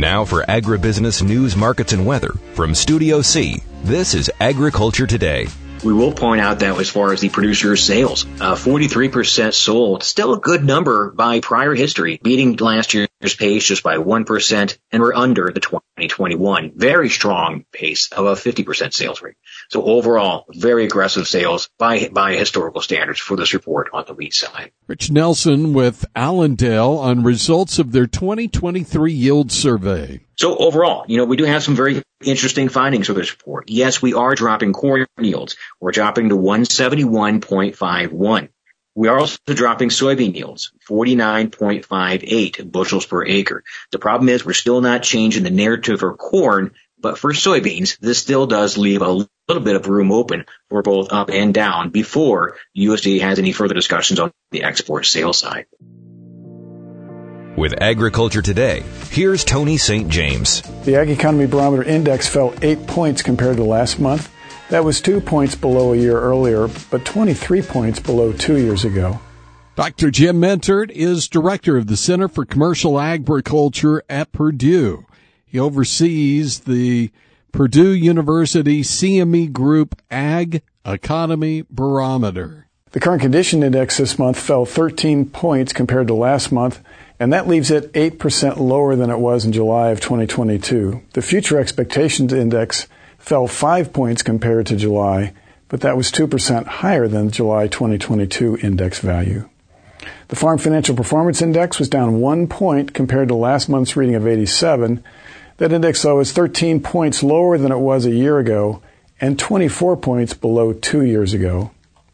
Now for agribusiness news, markets, and weather from Studio C, this is Agriculture Today. We will point out that as far as the producer's sales, 43% sold, still a good number by prior history, beating last year's pace just by 1%, and we're under the 2021 very strong pace of a 50% sales rate. So overall, very aggressive sales by historical standards for this report on the wheat side. Rich Nelson with Allendale on results of their 2023 yield survey. So overall, we do have some very interesting findings for this report. Yes, we are dropping corn yields. We're dropping to 171.51. We are also dropping soybean yields, 49.58 bushels per acre. The problem is we're still not changing the narrative for corn, but for soybeans, this still does leave a little bit of room open for both up and down before USDA has any further discussions on the export sales side. With Agriculture Today, here's Tony St. James. The Ag Economy Barometer Index fell 8 points compared to last month. That was 2 points below a year earlier, but 23 points below 2 years ago. Dr. Jim Mentert is director of the Center for Commercial Agriculture at Purdue. He oversees the Purdue University CME Group Ag Economy Barometer. The current condition index this month fell 13 points compared to last month, and that leaves it 8% lower than it was in July of 2022. The future expectations index fell 5 points compared to July, but that was 2% higher than July 2022 index value. The Farm Financial Performance Index was down 1 point compared to last month's reading of 87. That index, though, is 13 points lower than it was a year ago and 24 points below 2 years ago.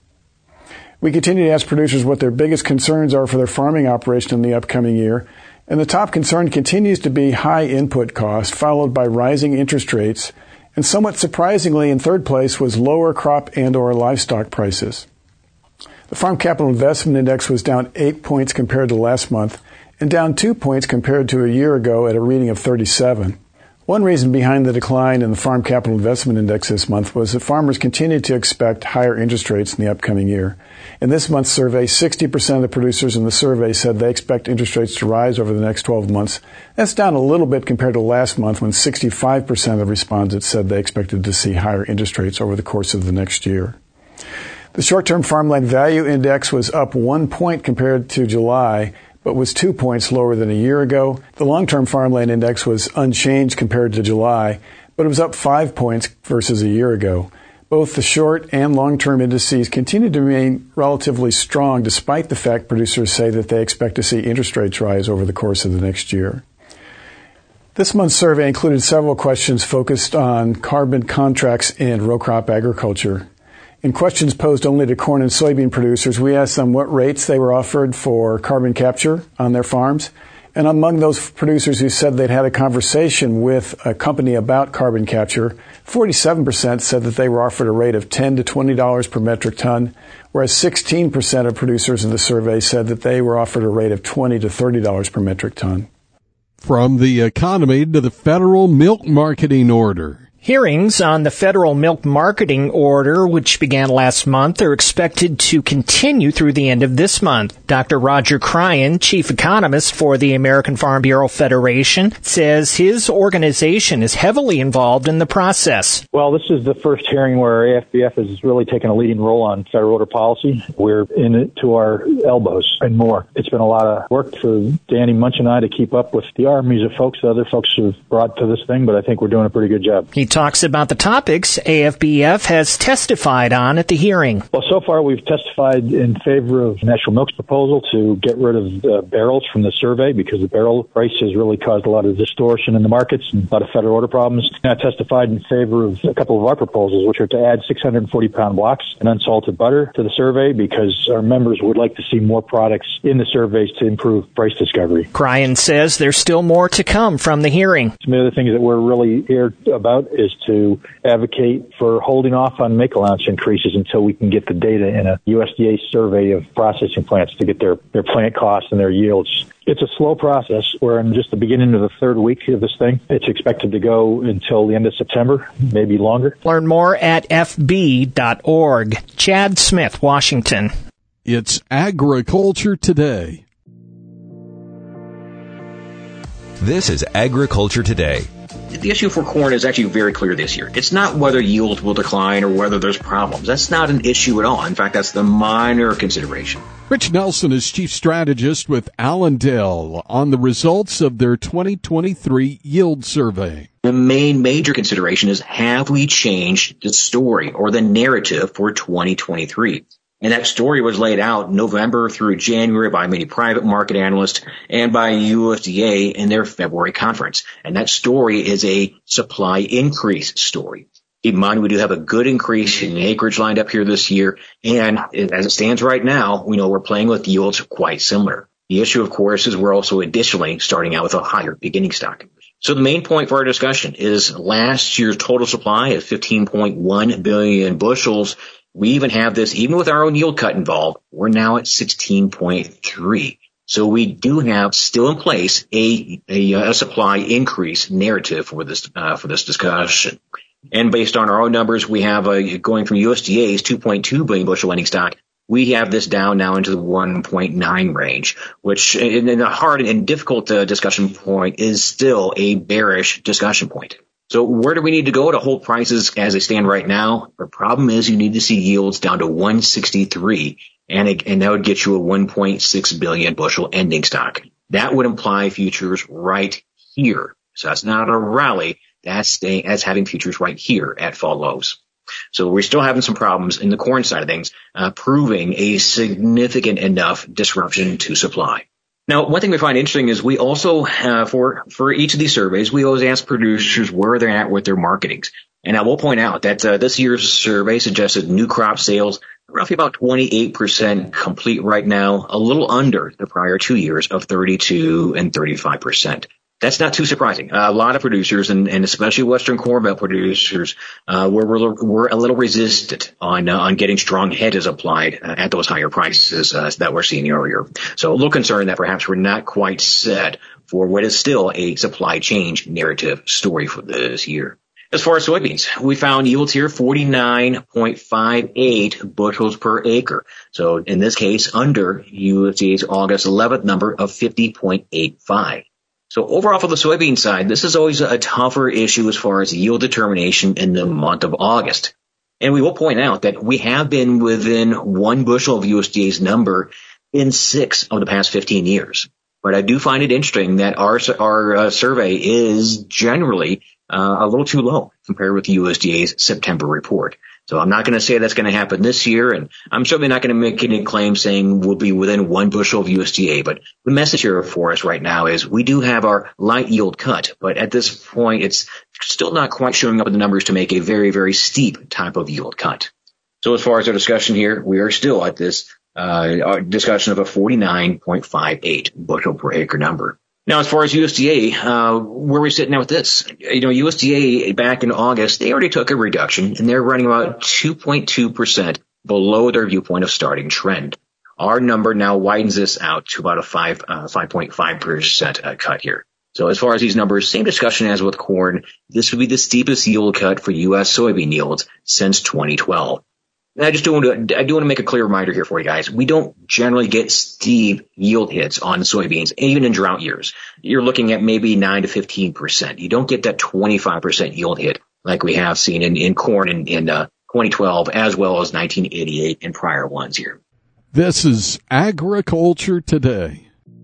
We continue to ask producers what their biggest concerns are for their farming operation in the upcoming year, and the top concern continues to be high input cost, followed by rising interest rates, and somewhat surprisingly, in third place was lower crop and/or livestock prices. The Farm Capital Investment Index was down 8 points compared to last month, and down 2 points compared to a year ago at a reading of 37. One reason behind the decline in the Farm Capital Investment Index this month was that farmers continued to expect higher interest rates in the upcoming year. In this month's survey, 60% of the producers in the survey said they expect interest rates to rise over the next 12 months. That's down a little bit compared to last month when 65% of respondents said they expected to see higher interest rates over the course of the next year. The short-term farmland value index was up 1 point compared to July, but was 2 points lower than a year ago. The long-term farmland index was unchanged compared to July, but it was up 5 points versus a year ago. Both the short and long-term indices continue to remain relatively strong despite the fact producers say that they expect to see interest rates rise over the course of the next year. This month's survey included several questions focused on carbon contracts in row crop agriculture. In questions posed only to corn and soybean producers, we asked them what rates they were offered for carbon capture on their farms. And among those producers who said they'd had a conversation with a company about carbon capture, 47% said that they were offered a rate of $10 to $20 per metric ton, whereas 16% of producers in the survey said that they were offered a rate of $20 to $30 per metric ton. From the economy to the federal milk marketing order. Hearings on the federal milk marketing order, which began last month, are expected to continue through the end of this month. Dr. Roger Cryan, chief economist for the American Farm Bureau Federation, says his organization is heavily involved in the process. Well, this is the first hearing where AFBF has really taken a leading role on federal order policy. We're in it to our elbows and more. It's been a lot of work for Danny Munch and I to keep up with the armies of folks that other folks have brought to this thing, but I think we're doing a pretty good job. He talks about the topics AFBF has testified on at the hearing. Well, so far we've testified in favor of National Milk's proposal to get rid of barrels from the survey because the barrel price has really caused a lot of distortion in the markets and a lot of federal order problems. And I testified in favor of a couple of our proposals, which are to add 640-pound blocks and unsalted butter to the survey because our members would like to see more products in the surveys to improve price discovery. Cryan says there's still more to come from the hearing. Some of the things that we're really here about is to advocate for holding off on make allowance increases until we can get the data in a USDA survey of processing plants to get their plant costs and their yields. It's a slow process. We're in just the beginning of the third week of this thing. It's expected to go until the end of September, maybe longer. Learn more at fb.org. Chad Smith, Washington. It's Agriculture Today. This is Agriculture Today. The issue for corn is actually very clear this year. It's not whether yields will decline or whether there's problems. That's not an issue at all. In fact, that's the minor consideration. Rich Nelson is chief strategist with Allendale on the results of their 2023 yield survey. The main major consideration is, have we changed the story or the narrative for 2023? And that story was laid out November through January by many private market analysts and by USDA in their February conference. And that story is a supply increase story. Keep in mind, we do have a good increase in acreage lined up here this year. And as it stands right now, we know we're playing with yields quite similar. The issue, of course, is we're also additionally starting out with a higher beginning stock. So the main point for our discussion is last year's total supply of 15.1 billion bushels. We even have this, even with our own yield cut involved, we're now at 16.3. So we do have still in place a supply increase narrative for this discussion. And based on our own numbers, we have going from USDA's 2.2 billion bushel ending stock. We have this down now into the 1.9 range, which in a hard and difficult discussion point is still a bearish discussion point. So where do we need to go to hold prices as they stand right now? The problem is you need to see yields down to 163, and that would get you a 1.6 billion bushel ending stock. That would imply futures right here. So that's not a rally. That's having futures right here at fall lows. So we're still having some problems in the corn side of things, proving a significant enough disruption to supply. Now, one thing we find interesting is we also have, for each of these surveys, we always ask producers where they're at with their marketings. And I will point out that this year's survey suggested new crop sales roughly about 28% complete right now, a little under the prior 2 years of 32 and 35%. That's not too surprising. A lot of producers, and especially Western Corn Belt producers, were a little resistant on getting strong hedges applied at those higher prices that we're seeing earlier. So a little concerned that perhaps we're not quite set for what is still a supply change narrative story for this year. As far as soybeans, we found yields here 49.58 bushels per acre. So in this case, under USDA's August 11th number of 50.85. So overall for the soybean side, this is always a tougher issue as far as yield determination in the month of August. And we will point out that we have been within 1 bushel of USDA's number in 6 of the past 15 years. But I do find it interesting that our survey is generally a little too low compared with USDA's September report. So I'm not going to say that's going to happen this year, and I'm certainly not going to make any claim saying we'll be within 1 bushel of USDA. But the message here for us right now is we do have our light yield cut, but at this point it's still not quite showing up in the numbers to make a very, very steep type of yield cut. So as far as our discussion here, we are still at this our discussion of a 49.58 bushel per acre number. Now, as far as USDA, where are we sitting now with this? USDA back in August, they already took a reduction, and they're running about 2.2% below their viewpoint of starting trend. Our number now widens this out to about a 5.5% cut here. So as far as these numbers, same discussion as with corn. This would be the steepest yield cut for U.S. soybean yields since 2012. And I do want to make a clear reminder here for you guys. We don't generally get steep yield hits on soybeans, even in drought years. You're looking at maybe 9 to 15%. You don't get that 25% yield hit like we have seen in corn in 2012 as well as 1988 and prior ones here. This is Agriculture Today.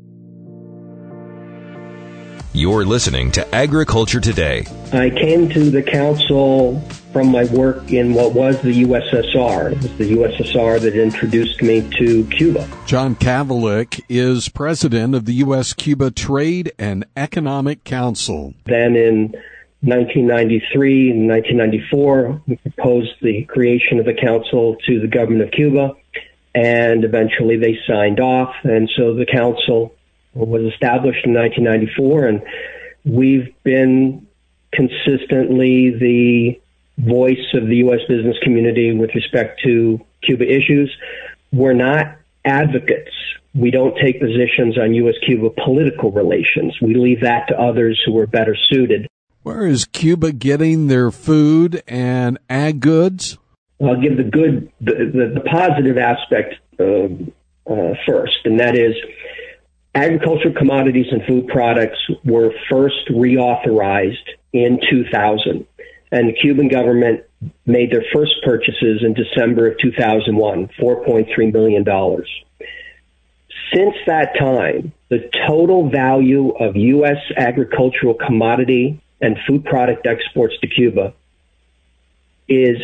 You're listening to Agriculture Today. I came to the council from my work in what was the USSR. It was the USSR that introduced me to Cuba. John Kavalik is president of the U.S.-Cuba Trade and Economic Council. Then in 1993 and 1994, we proposed the creation of the council to the government of Cuba, and eventually they signed off. And so the council was established in 1994, and we've been consistently the voice of the U.S. business community with respect to Cuba issues. We're not advocates. We don't take positions on U.S.-Cuba political relations. We leave that to others who are better suited. Where is Cuba getting their food and ag goods? I'll give the positive aspect first, and that is agricultural commodities and food products were first reauthorized in 2000, and the Cuban government made their first purchases in December of 2001, $4.3 million. Since that time, the total value of U.S. agricultural commodity and food product exports to Cuba is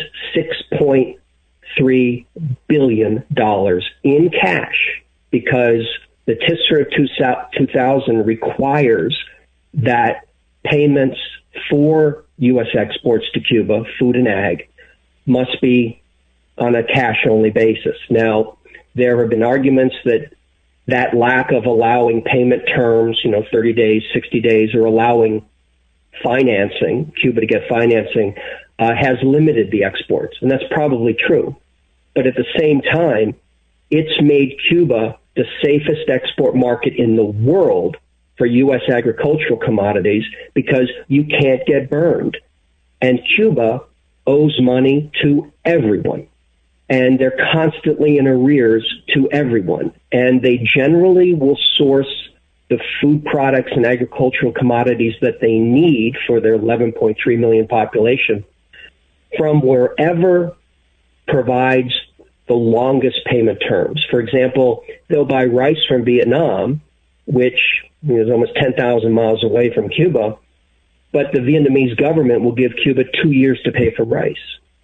$6.3 billion in cash, because the TSCR of 2000 requires that payments for U.S. exports to Cuba, food and ag, must be on a cash-only basis. Now, there have been arguments that lack of allowing payment terms, 30 days, 60 days, or allowing financing, Cuba to get financing, has limited the exports. And that's probably true. But at the same time, it's made Cuba the safest export market in the world for U.S. agricultural commodities, because you can't get burned. And Cuba owes money to everyone, and they're constantly in arrears to everyone. And they generally will source the food products and agricultural commodities that they need for their 11.3 million population from wherever provides the longest payment terms. For example, they'll buy rice from Vietnam, which is almost 10,000 miles away from Cuba, but the Vietnamese government will give Cuba 2 years to pay for rice.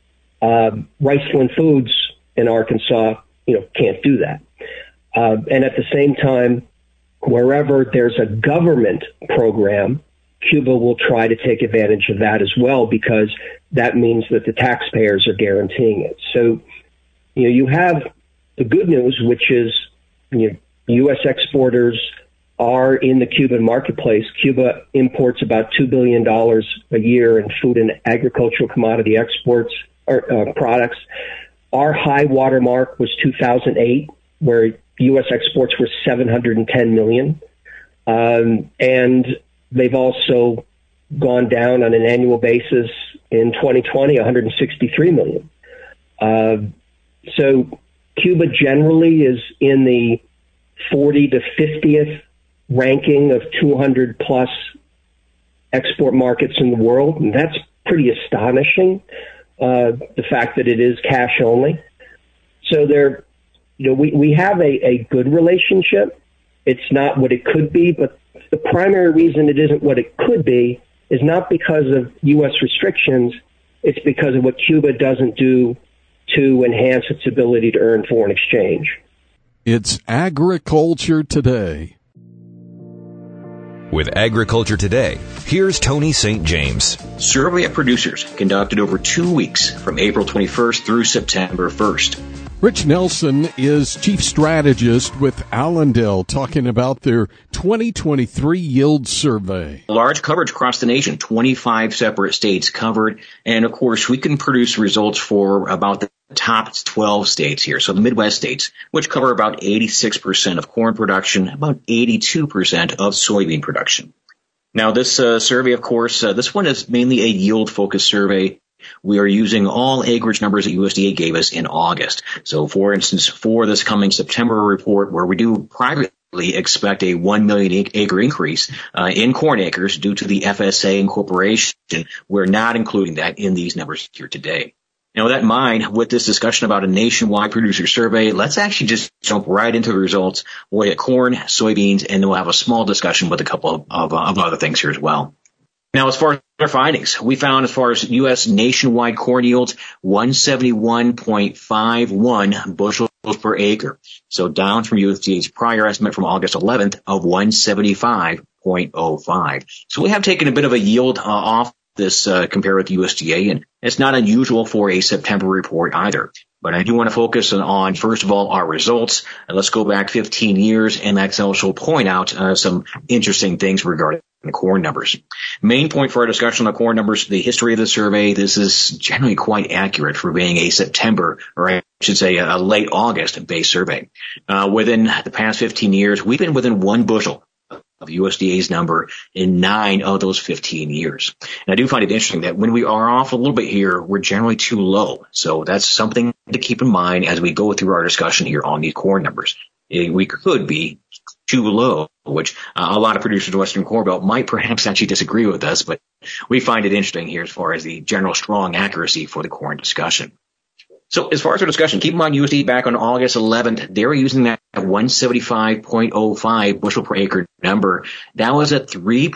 Riceland Foods in Arkansas, can't do that. And at the same time, wherever there's a government program, Cuba will try to take advantage of that as well, because that means that the taxpayers are guaranteeing it. So, you have the good news, which is U.S. exporters are in the Cuban marketplace. Cuba imports about $2 billion a year in food and agricultural commodity exports or products. Our high water mark was 2008, where U.S. exports were $710 million. And they've also gone down on an annual basis in 2020, $163 million. So Cuba generally is in the 40 to 50th ranking of 200 plus export markets in the world. And that's pretty astonishing, the fact that it is cash only. So we have a good relationship. It's not what it could be, but the primary reason it isn't what it could be is not because of U.S. restrictions. It's because of what Cuba doesn't do to enhance its ability to earn foreign exchange. It's Agriculture Today. With Agriculture Today, here's Tony St. James. Survey of producers conducted over 2 weeks from April 21st through September 1st. Rich Nelson is chief strategist with Allendale, talking about their 2023 yield survey. Large coverage across the nation, 25 separate states covered. And of course, we can produce results for about the top 12 states here. So the Midwest states, which cover about 86% of corn production, about 82% of soybean production. Now, this survey, of course, this one is mainly a yield-focused survey. We are using all acreage numbers that USDA gave us in August. So, for instance, for this coming September report, where we do privately expect a 1 million acre increase in corn acres due to the FSA incorporation, we're not including that in these numbers here today. Now, with that in mind, with this discussion about a nationwide producer survey, let's actually just jump right into the results. We'll hit corn, soybeans, and then we'll have a small discussion with a couple of other things here as well. Now, as far as our findings, we found as far as U.S. nationwide corn yields, 171.51 bushels per acre. So down from USDA's prior estimate from August 11th of 175.05. So we have taken a bit of a yield off this compared with USDA, and it's not unusual for a September report either. But I do want to focus on, first of all, our results. And let's go back 15 years, and let's also point out some interesting things regarding the corn numbers. Main point for our discussion on the corn numbers, the history of the survey. This is generally quite accurate for being a September, or I should say a late August-based survey. Within the past 15 years, we've been within 1 bushel of USDA's number in 9 of those 15 years. And I do find it interesting that when we are off a little bit here, we're generally too low. So that's something to keep in mind as we go through our discussion here on these corn numbers. We could be too low, which a lot of producers in Western Corn Belt might perhaps actually disagree with us, but we find it interesting here as far as the general strong accuracy for the corn discussion. So as far as our discussion, keep in mind USDA back on August 11th, they were using that 175.05 bushel per acre number. That was a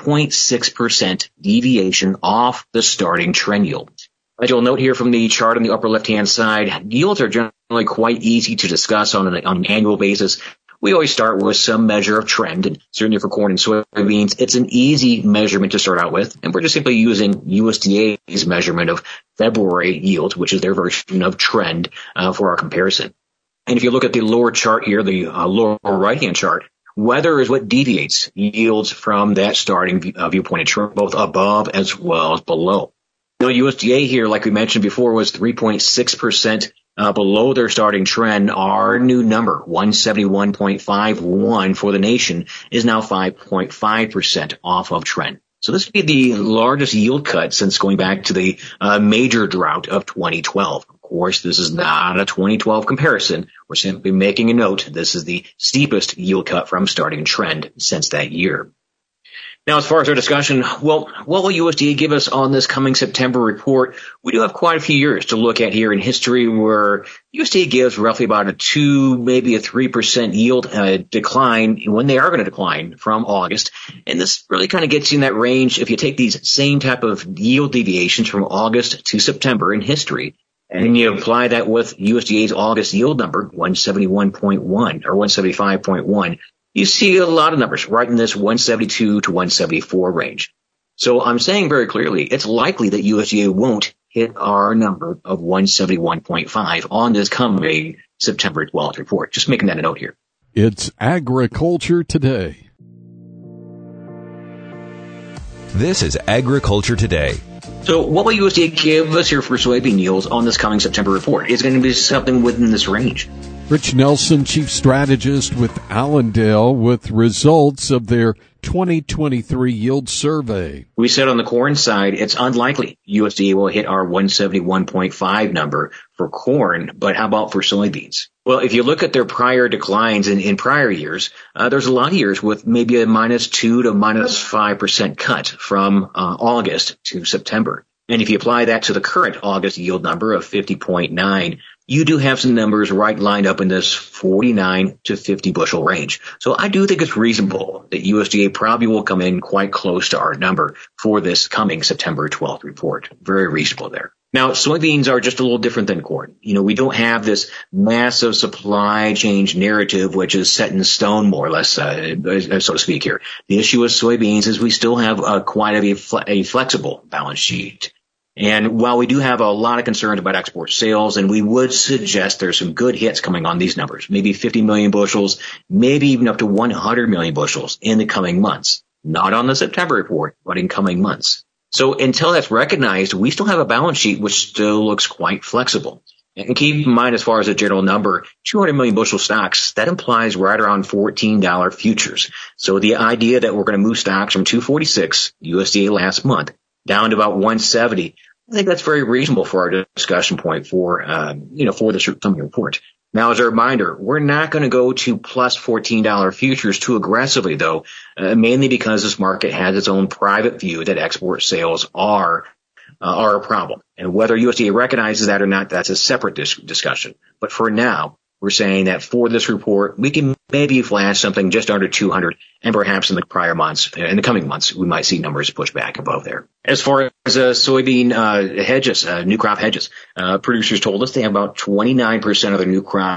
3.6% deviation off the starting trend yield. As you'll note here from the chart on the upper left-hand side, yields are generally quite easy to discuss on an annual basis. We always start with some measure of trend, and certainly for corn and soybeans, it's an easy measurement to start out with, and we're just simply using USDA's measurement of February yield, which is their version of trend for our comparison. And if you look at the lower chart here, the lower right-hand chart, weather is what deviates yields from that starting viewpoint of trend, both above as well as below. Now, USDA here, like we mentioned before, was 3.6% below their starting trend. Our new number, 171.51 for the nation, is now 5.5% off of trend. So this would be the largest yield cut since going back to the major drought of 2012. Of course, this is not a 2012 comparison. We're simply making a note. This is the steepest yield cut from starting trend since that year. Now, as far as our discussion, well, what will USDA give us on this coming September report? We do have quite a few years to look at here in history where USDA gives roughly about a 2, maybe a 3% yield decline when they are going to decline from August. And this really kind of gets you in that range if you take these same type of yield deviations from August to September in history, and you apply that with USDA's August yield number, 171.1 or 175.1. You see a lot of numbers right in this 172 to 174 range. So I'm saying very clearly, it's likely that USDA won't hit our number of 171.5 on this coming September 12th report. Just making that a note here. It's Agriculture Today. This is Agriculture Today. So what will USDA give us here for soybean yields on this coming September report? Is going to be something within this range. Rich Nelson, Chief Strategist with Allendale, with results of their 2023 yield survey. We said on the corn side, it's unlikely USDA will hit our 171.5 number for corn, but how about for soybeans? Well, if you look at their prior declines in prior years, there's a lot of years with maybe a -2 to -5% cut from August to September. And if you apply that to the current August yield number of 50.9, you do have some numbers right lined up in this 49 to 50 bushel range. So I do think it's reasonable that USDA probably will come in quite close to our number for this coming September 12th report. Very reasonable there. Now, soybeans are just a little different than corn. You know, we don't have this massive supply chain narrative, which is set in stone more or less, so to speak here. The issue with soybeans is we still have quite a flexible balance sheet. And while we do have a lot of concerns about export sales, and we would suggest there's some good hits coming on these numbers, maybe 50 million bushels, maybe even up to 100 million bushels in the coming months. Not on the September report, but in coming months. So until that's recognized, we still have a balance sheet which still looks quite flexible. And keep in mind, as far as a general number, 200 million bushel stocks, that implies right around $14 futures. So the idea that we're going to move stocks from 246 USDA last month down to about 170, I think that's very reasonable for our discussion point for this coming report. Now, as a reminder, we're not going to go to plus $14 futures too aggressively, though, mainly because this market has its own private view that export sales are a problem. And whether USDA recognizes that or not, that's a separate discussion. But for now, we're saying that for this report, we can maybe flash something just under 200, and perhaps in the coming months, we might see numbers push back above there. As far as soybean hedges, new crop hedges, producers told us they have about 29% of their new crop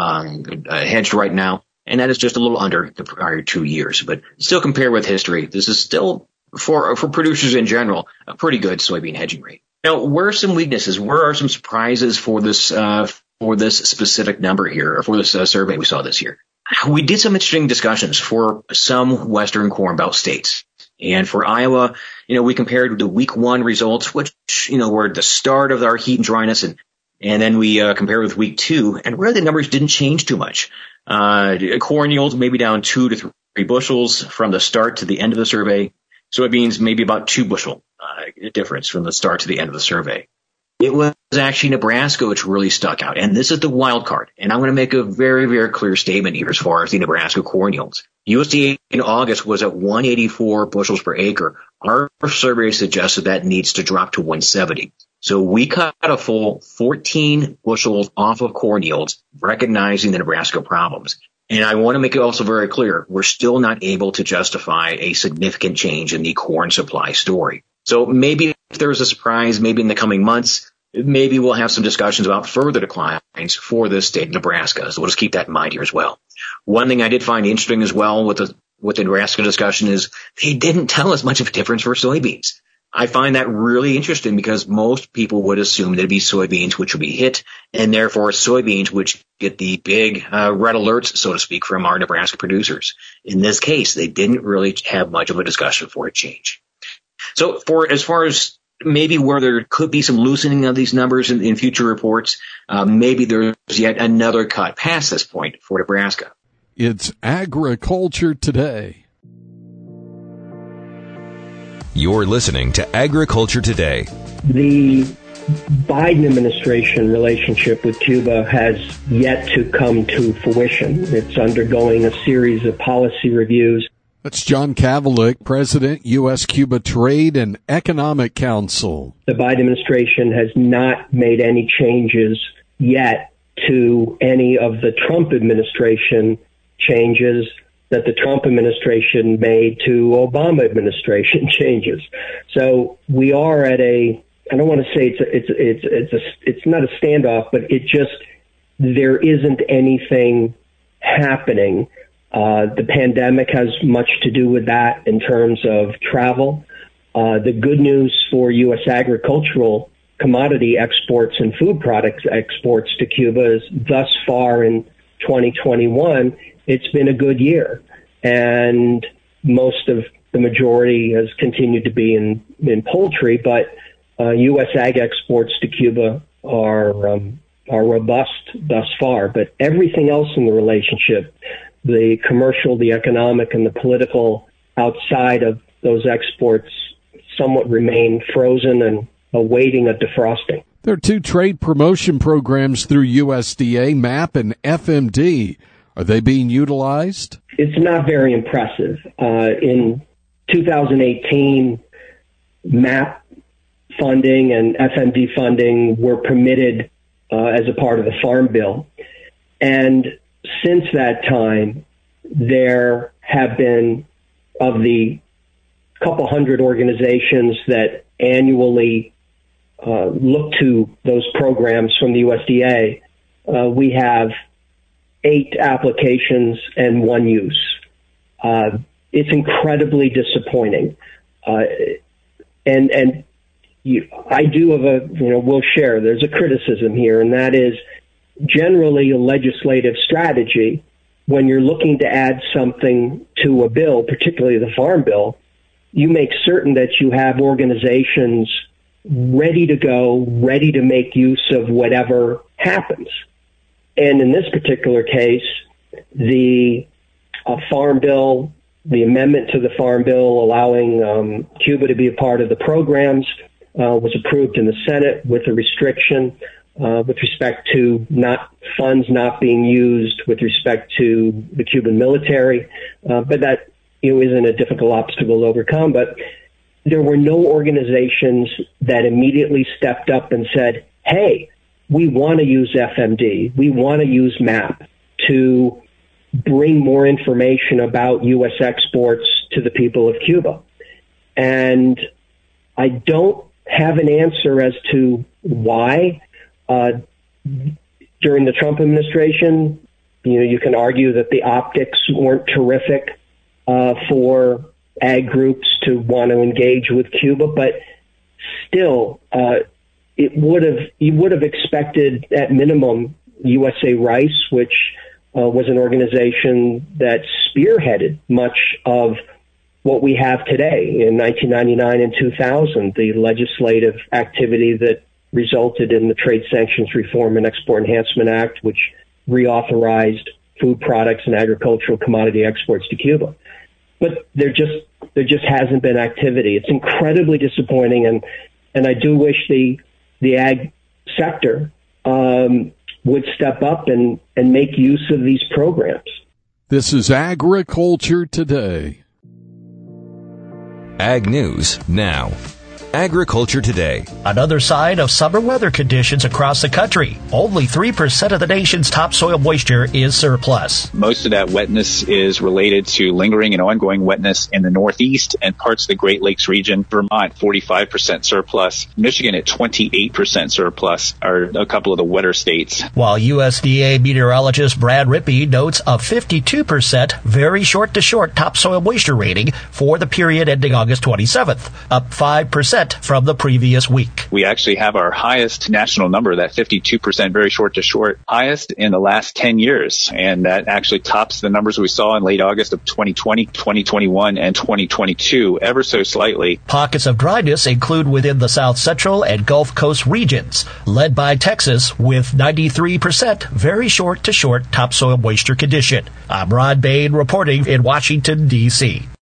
hedged right now, and that is just a little under the prior 2 years. But still, compared with history, this is still, for producers in general, a pretty good soybean hedging rate. Now, where are some weaknesses? Where are some surprises for this specific number here, or for this survey we saw this year? We did some interesting discussions for some Western Corn Belt states. And for Iowa, we compared the week 1 results, which, were the start of our heat and dryness. And then we compared with week 2, and really the numbers didn't change too much. Corn yields maybe down 2 to 3 bushels from the start to the end of the survey. Soybeans maybe about 2 bushel difference from the start to the end of the survey. It was actually Nebraska which really stuck out. And this is the wild card. And I'm going to make a very, very clear statement here as far as the Nebraska corn yields. USDA in August was at 184 bushels per acre. Our survey suggested that needs to drop to 170. So we cut a full 14 bushels off of corn yields, recognizing the Nebraska problems. And I want to make it also very clear, we're still not able to justify a significant change in the corn supply story. So maybe if there's a surprise, maybe in the coming months, maybe we'll have some discussions about further declines for this state of Nebraska. So we'll just keep that in mind here as well. One thing I did find interesting as well with the Nebraska discussion is they didn't tell us much of a difference for soybeans. I find that really interesting because most people would assume that it'd be soybeans which would be hit, and therefore soybeans which get the big red alerts, so to speak, from our Nebraska producers. In this case, they didn't really have much of a discussion for a change. So as far as maybe where there could be some loosening of these numbers in future reports, maybe there's yet another cut past this point for Nebraska. It's Agriculture Today. You're listening to Agriculture Today. The Biden administration relationship with Cuba has yet to come to fruition. It's undergoing a series of policy reviews. That's John Kavalik, President, U.S.-Cuba Trade and Economic Council. The Biden administration has not made any changes yet to any of the Trump administration changes that the Trump administration made to Obama administration changes. So we are at I don't want to say it's not a standoff, but there isn't anything happening. The pandemic has much to do with that in terms of travel. The good news for U.S. agricultural commodity exports and food products exports to Cuba is thus far in 2021, it's been a good year. And most of the majority has continued to be in poultry, but U.S. ag exports to Cuba are robust thus far. But everything else in the relationship, the commercial, the economic, and the political outside of those exports somewhat remain frozen and awaiting a defrosting. There are two trade promotion programs through USDA, MAP and FMD. Are they being utilized? It's not very impressive. In 2018, MAP funding and FMD funding were permitted as a part of the Farm Bill. And since that time, there have been, of the couple hundred organizations that annually look to those programs from the USDA, we have 8 applications and 1 use. It's incredibly disappointing. I do have we'll share, there's a criticism here, and that is generally a legislative strategy when you're looking to add something to a bill, particularly the Farm Bill, you make certain that you have organizations ready to go, ready to make use of whatever happens. And in this particular case, the Farm Bill, the amendment to the Farm Bill allowing Cuba to be a part of the programs was approved in the Senate with a restriction with respect to funds not being used with respect to the Cuban military. But that isn't a difficult obstacle to overcome. But there were no organizations that immediately stepped up and said, hey, we want to use FMD. We want to use MAP to bring more information about U.S. exports to the people of Cuba. And I don't have an answer as to why. During the Trump administration, you can argue that the optics weren't terrific for ag groups to want to engage with Cuba, but still, you would have expected at minimum USA Rice, which was an organization that spearheaded much of what we have today in 1999 and 2000, the legislative activity that resulted in the Trade Sanctions Reform and Export Enhancement Act, which reauthorized food products and agricultural commodity exports to Cuba. But there just hasn't been activity. It's incredibly disappointing, and I do wish the ag sector would step up and make use of these programs. This is Agriculture Today. Ag News Now. Agriculture Today. Another sign of summer weather conditions across the country. Only 3% of the nation's topsoil moisture is surplus. Most of that wetness is related to lingering and ongoing wetness in the Northeast and parts of the Great Lakes region. Vermont, 45% surplus. Michigan at 28% surplus are a couple of the wetter states. While USDA meteorologist Brad Rippey notes a 52% very short-to-short topsoil moisture rating for the period ending August 27th, up 5% from the previous week. We actually have our highest national number, that 52% very short to short, highest in the last 10 years. And that actually tops the numbers we saw in late August of 2020, 2021, and 2022 ever so slightly. Pockets of dryness include within the South Central and Gulf Coast regions, led by Texas with 93% very short to short topsoil moisture condition. I'm Ron Bain reporting in Washington, D.C.